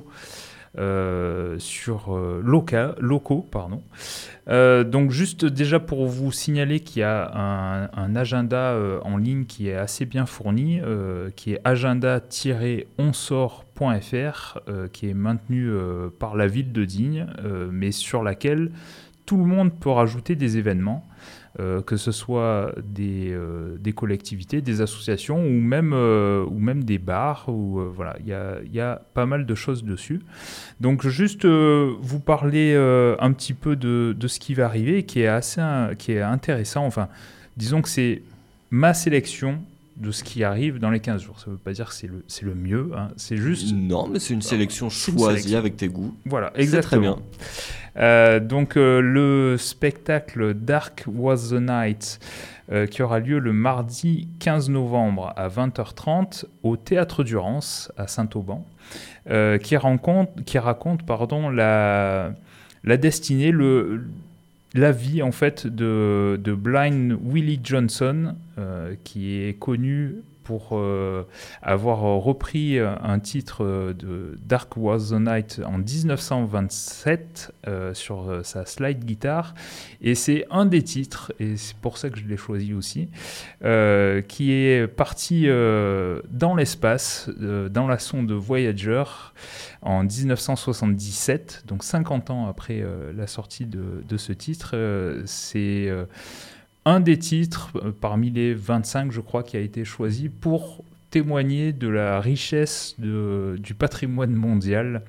Euh, sur euh, loca, locaux. Pardon. Euh, donc juste déjà pour vous signaler qu'il y a un, un agenda euh, en ligne qui est assez bien fourni, euh, qui est agenda tiret onsort point f r, euh, qui est maintenu euh, par la ville de Digne, euh, mais sur laquelle tout le monde peut rajouter des événements. Euh, que ce soit des, euh, des collectivités, des associations ou même, euh, ou même des bars. Où, euh, voilà, y a, y a pas mal de choses dessus. Donc juste euh, vous parler euh, un petit peu de, de ce qui va arriver, qui est assez qui est intéressant. Enfin, disons que c'est ma sélection de ce qui arrive dans les quinze jours. Ça ne veut pas dire que c'est le, c'est le mieux. Hein. C'est juste... Non, mais c'est une sélection c'est choisie une sélection. Avec tes goûts. Voilà, exactement. C'est très bien. Euh, donc euh, le spectacle Dark Was the Night euh, qui aura lieu le mardi quinze novembre à vingt heures trente au Théâtre Durance à Saint-Auban, euh, qui raconte, qui raconte pardon, la, la destinée, le, la vie en fait de, de Blind Willie Johnson, euh, qui est connu pour euh, avoir repris un titre de Dark Was the Night en dix-neuf cent vingt-sept euh, sur sa slide guitare. Et c'est un des titres, et c'est pour ça que je l'ai choisi aussi, euh, qui est parti euh, dans l'espace, euh, dans la sonde Voyager, en dix-neuf cent soixante-dix-sept, donc cinquante ans après euh, la sortie de, de ce titre. Euh, c'est... Euh, un des titres euh, parmi les vingt-cinq, je crois, qui a été choisi pour témoigner de la richesse de, du patrimoine mondial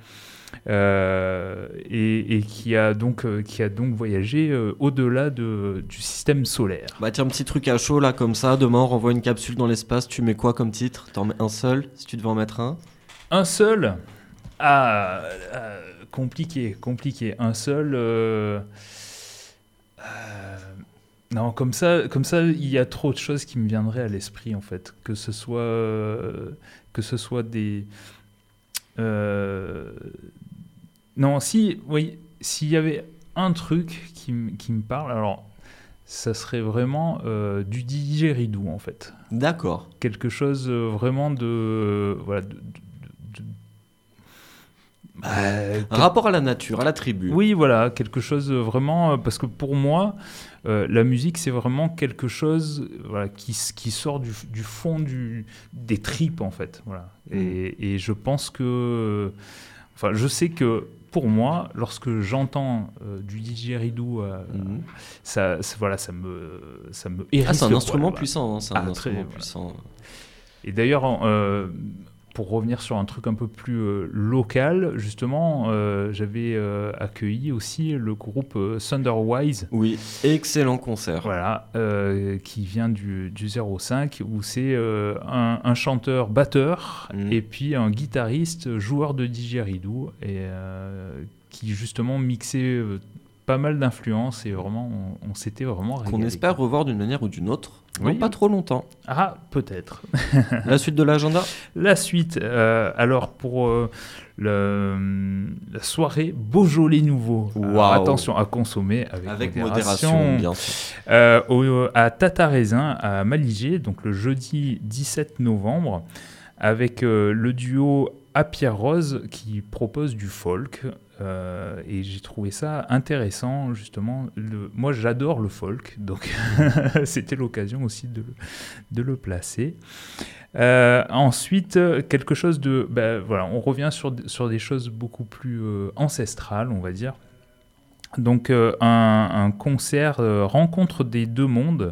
euh, et, et qui, a donc, euh, qui a donc voyagé euh, au-delà de, du système solaire. Bah tiens, un petit truc à chaud là, comme ça. Demain, on renvoie une capsule dans l'espace. Tu mets quoi comme titre ? T'en mets un seul, si tu devais en mettre un ? Un seul ? Ah, euh, compliqué, compliqué. Un seul... Euh, euh, Non, comme ça, comme ça, il y a trop de choses qui me viendraient à l'esprit, en fait. Que ce soit, euh, que ce soit des... Euh... Non, si, oui, s'il y avait un truc qui, m- qui me parle, alors, ça serait vraiment euh, du didgeridoo, en fait. D'accord. Quelque chose euh, vraiment de... Euh, voilà, de, de, de, Euh, un rapport à la nature, à la tribu. Oui, voilà, quelque chose vraiment... Parce que pour moi, euh, la musique, c'est vraiment quelque chose voilà, qui, qui sort du, du fond du, des tripes, en fait. Voilà. Mm. Et, et je pense que... Enfin, je sais que pour moi, lorsque j'entends euh, du didgeridoo, euh, mm. ça, ça, voilà, ça me, ça me hérisse. Ah, c'est un le instrument poil, puissant. Hein, c'est ah, un instrument très, puissant. Voilà. Et d'ailleurs... Euh, pour revenir sur un truc un peu plus euh, local, justement, euh, j'avais euh, accueilli aussi le groupe euh, Thunderwise. Oui, excellent concert. Voilà, euh, qui vient du, du zéro cinq, où c'est euh, un, un chanteur batteur Mm. et puis un guitariste joueur de didgeridoo et euh, qui justement mixait euh, pas mal d'influences et vraiment on, on s'était vraiment régalé. Qu'on espère revoir d'une manière ou d'une autre. Oui. Non, pas trop longtemps. Ah, peut-être. La suite de l'agenda. La suite, euh, alors pour euh, le, la soirée Beaujolais Nouveau. Alors, Waouh. attention à consommer avec, Avec modération. modération, bien sûr. Euh, au- à Tatarésin, à Maligé, donc le jeudi dix-sept novembre, avec euh, le duo À Pierre Rose qui propose du folk. Euh, et j'ai trouvé ça intéressant, justement. Le, moi, j'adore le folk, donc c'était l'occasion aussi de, de le placer. Euh, ensuite, quelque chose de... Ben, voilà, on revient sur, sur des choses beaucoup plus euh, ancestrales, on va dire. Donc, euh, un, un concert euh, Rencontre des deux mondes,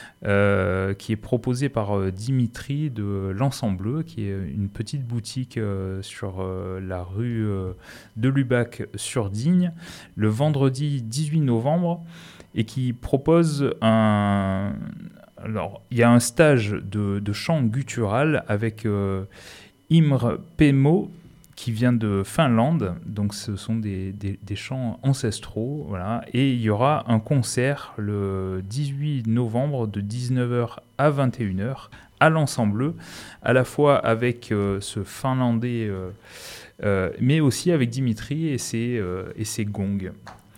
Euh, qui est proposé par euh, Dimitri de l'Ensemble Bleu, qui est une petite boutique euh, sur euh, la rue euh, de Lubac sur Digne, le vendredi dix-huit novembre, et qui propose un... Alors, il y a un stage de, de chant guttural avec euh, Imre Pemo, qui vient de Finlande, donc ce sont des, des, des chants ancestraux, voilà. Et il y aura un concert le dix-huit novembre de dix-neuf heures à vingt et une heures à l'Ensemble Bleu, à la fois avec euh, ce Finlandais, euh, euh, mais aussi avec Dimitri et ses, euh, et ses gongs.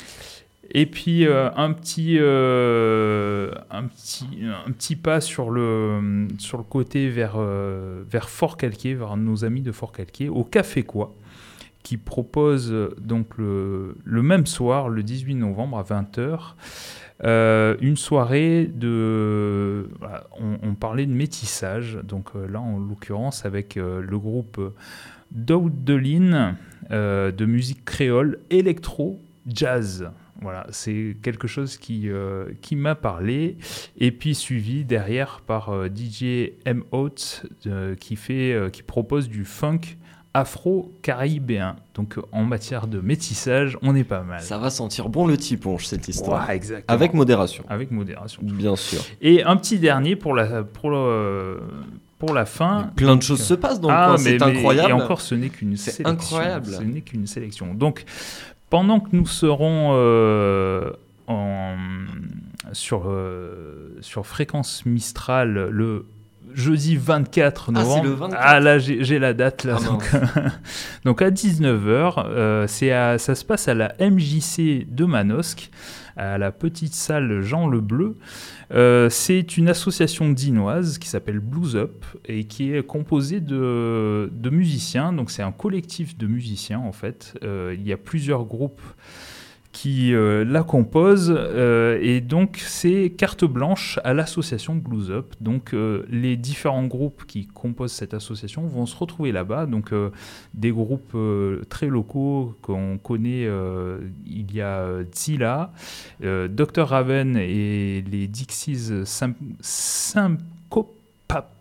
Et puis euh, un, petit, euh, un, petit, un petit pas sur le, sur le côté vers, euh, vers Fort-Calquier, vers nos amis de Fort-Calquier, au Café Quoi, qui propose donc le, le même soir, le dix-huit novembre à vingt heures, euh, une soirée de... Voilà, on, on parlait de métissage, donc euh, là en l'occurrence avec euh, le groupe Daudeline euh, de musique créole, électro, jazz. Voilà, c'est quelque chose qui, euh, qui m'a parlé. Et puis suivi derrière par euh, D J M. Oates euh, qui, fait, euh, qui propose du funk afro-caribéen. Donc en matière de métissage, on est pas mal. Ça va sentir bon le tiponche, cette histoire. Ouais, exactement. Avec modération. Avec modération. Bien sûr. Et un petit dernier pour la, pour le, pour la fin. Plein de Donc, choses se passent dans le ah, coin, mais, c'est mais- incroyable. Et encore, ce n'est qu'une C'est sélection. incroyable. Ce n'est qu'une sélection. Donc, pendant que nous serons euh, en, sur, euh, sur Fréquence Mistral le jeudi vingt-quatre Ah, c'est novembre. le vingt-quatre. Ah, là, j'ai, j'ai la date. Là, Ah, donc, donc, à dix-neuf heures, euh, c'est à, ça se passe à la M J C de Manosque, à la petite salle Jean Le Bleu. Euh, c'est une association dinoise qui s'appelle Blues Up et qui est composée de, de musiciens. Donc c'est un collectif de musiciens en fait. Euh, il y a plusieurs groupes qui euh, la composent euh, et donc c'est carte blanche à l'association Blues Up. Donc euh, les différents groupes qui composent cette association vont se retrouver là-bas. Donc euh, des groupes euh, très locaux qu'on connaît, euh, il y a euh, Zilla, euh, docteur Raven et les Dixies Sym- Syncopaptor.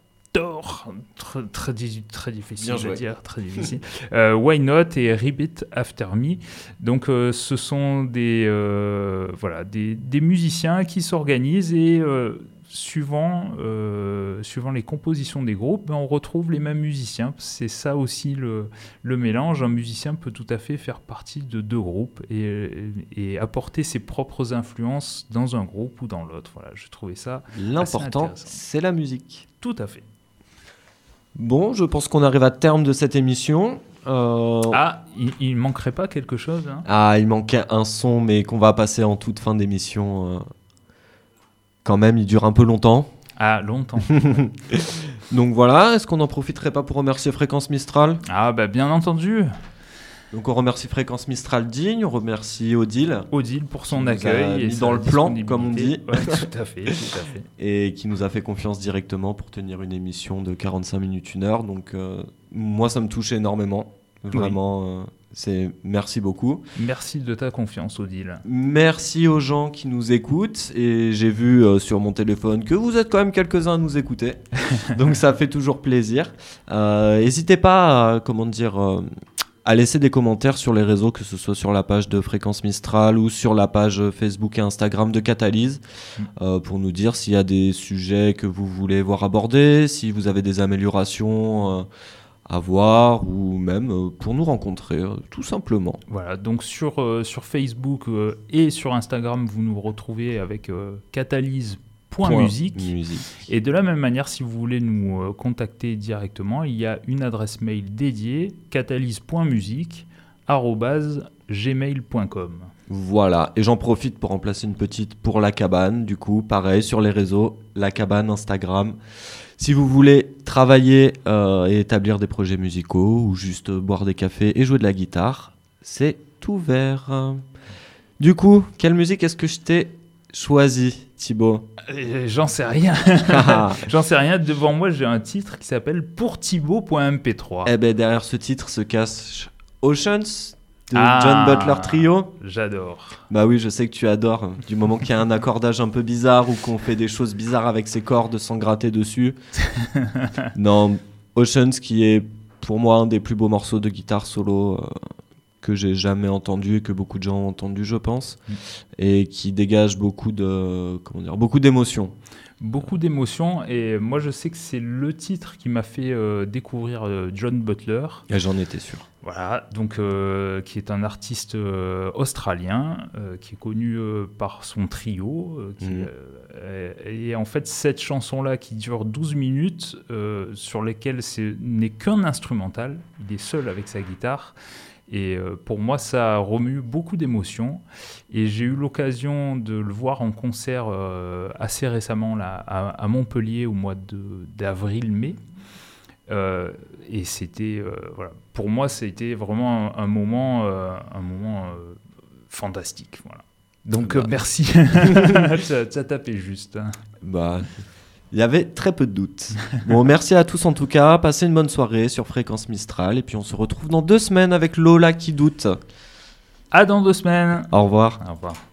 Très, très, di- très difficile Bien à joué. dire, très difficile. euh, Why Not et Repeat After Me. Donc euh, ce sont des, euh, voilà, des, des musiciens qui s'organisent et euh, suivant, euh, suivant les compositions des groupes, ben, on retrouve les mêmes musiciens. C'est ça aussi le, le mélange. Un musicien peut tout à fait faire partie de deux groupes et, et apporter ses propres influences dans un groupe ou dans l'autre. Voilà, je trouvais ça L'important, intéressant. c'est la musique. tout à fait. Bon, je pense qu'on arrive à terme de cette émission. Euh, Ah, il, il manquerait pas quelque chose hein Ah, il manquait un son, mais qu'on va passer en toute fin d'émission. euh. Quand même, il dure un peu longtemps. Ah, longtemps. Donc voilà, est-ce qu'on n'en profiterait pas pour remercier Fréquence Mistral ? Ah, bah bien entendu. Donc on remercie Fréquence Mistral Digne, on remercie Odile, Odile pour son Qui nous a accueil. et mis sa dans le plan, disponibilité. comme on dit. Ouais, tout à fait, tout à fait. et qui nous a fait confiance directement pour tenir une émission de quarante-cinq minutes, une heure. Donc euh, moi, ça me touche énormément. Vraiment, oui. euh, c'est... merci beaucoup. Merci de ta confiance, Odile. Merci aux gens qui nous écoutent. Et j'ai vu euh, sur mon téléphone que vous êtes quand même quelques-uns à nous écouter. Donc ça fait toujours plaisir. Euh, n'hésitez pas à, comment dire, euh, à laisser des commentaires sur les réseaux, que ce soit sur la page de Fréquence Mistral ou sur la page Facebook et Instagram de Catalyse, mmh. euh, pour nous dire s'il y a des sujets que vous voulez voir abordés, si vous avez des améliorations... Euh, à voir, ou même euh, pour nous rencontrer, euh, tout simplement. Voilà, donc sur, euh, sur Facebook euh, et sur Instagram, vous nous retrouvez avec euh, catalyse point musique. Et de la même manière, si vous voulez nous euh, contacter directement, il y a une adresse mail dédiée, catalyse point musique arobase gmail point com. Voilà, et j'en profite pour remplacer une petite pour La Cabane, du coup, pareil, sur les réseaux, La Cabane, Instagram. Si vous voulez travailler euh, et établir des projets musicaux ou juste euh, boire des cafés et jouer de la guitare, c'est ouvert. Du coup, quelle musique est-ce que je t'ai choisi, Thibaut ? euh, J'en sais rien. J'en sais rien. Devant moi, j'ai un titre qui s'appelle pour thibaut point m p trois. Eh ben, derrière ce titre se cache Oceans de ah, John Butler Trio. J'adore. Bah oui, je sais que tu adores. Du moment qu'il y a un accordage un peu bizarre ou qu'on fait des choses bizarres avec ses cordes sans gratter dessus. Non, Oceans qui est pour moi un des plus beaux morceaux de guitare solo euh, que j'ai jamais entendu et que beaucoup de gens ont entendu, je pense, mm. et qui dégage beaucoup de, comment dire, beaucoup d'émotions. Beaucoup d'émotions, et moi je sais que c'est le titre qui m'a fait euh, découvrir euh, John Butler. Et j'en étais sûr. Voilà, donc euh, qui est un artiste euh, australien, euh, qui est connu euh, par son trio. Euh, qui, mmh. euh, et en fait, cette chanson-là qui dure douze minutes, euh, sur lesquelles ce n'est qu'un instrumental, il est seul avec sa guitare. Et euh, pour moi, ça remue beaucoup d'émotions. Et j'ai eu l'occasion de le voir en concert euh, assez récemment là, à, à Montpellier au mois de, d'avril-mai. Euh, et c'était, euh, voilà, pour moi, c'était vraiment un, un moment, euh, un moment euh, fantastique. Voilà. Donc, bah. euh, merci. ça, ça tapait juste. Bah... Il y avait très peu de doutes. Bon, merci à tous en tout cas. Passez une bonne soirée sur Fréquence Mistral. Et puis on se retrouve dans deux semaines avec Lola qui doute. À dans deux semaines. Au revoir. Au revoir.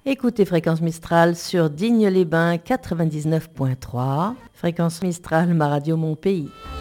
Écoutez Fréquence Mistral sur Digne-les-Bains quatre-vingt-dix-neuf point trois. Fréquence Mistral, ma radio, mon pays.